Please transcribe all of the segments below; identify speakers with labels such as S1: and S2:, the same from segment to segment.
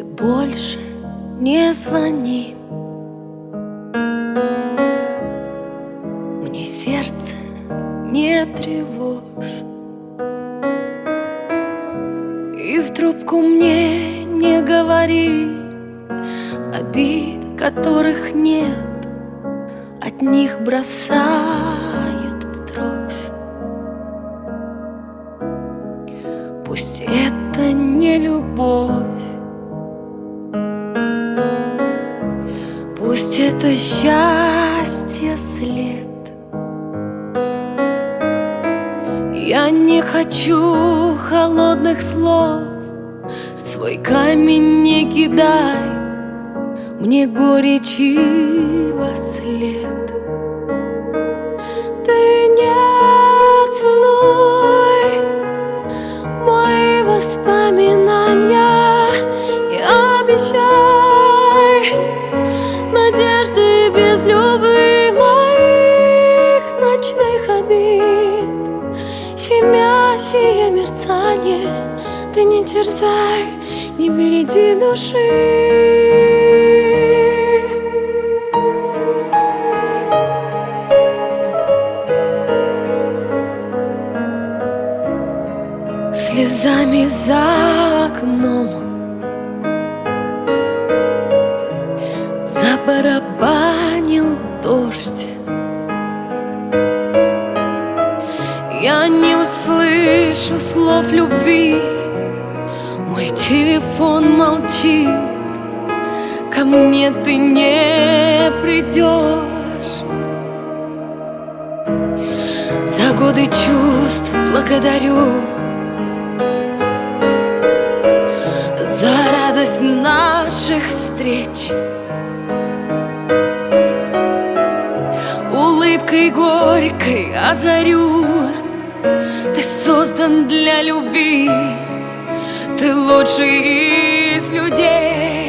S1: больше не звони. Мне сердце не тревожь, и в трубку мне не говори обид, которых нет, от них бросает в дрожь. Пусть это не любовь, пусть это счастье след. Я не хочу холодных слов, свой камень не кидай мне горечи во след. Ты не целуй мои воспоминания, не обещай надежды без любых ночных обид. Щемящее мерцание, ты не терзай, не береди души. Слезами за окном забарабанил дождь. Я не услышу слов любви, мой телефон молчит, ко мне ты не придешь. За годы чувств благодарю, за радость наших встреч. Улыбкой горькой озарю, ты создан для любви, ты лучший из людей.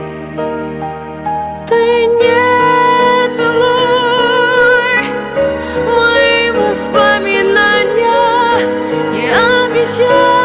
S1: Ты не целуй мои воспоминания, не обещай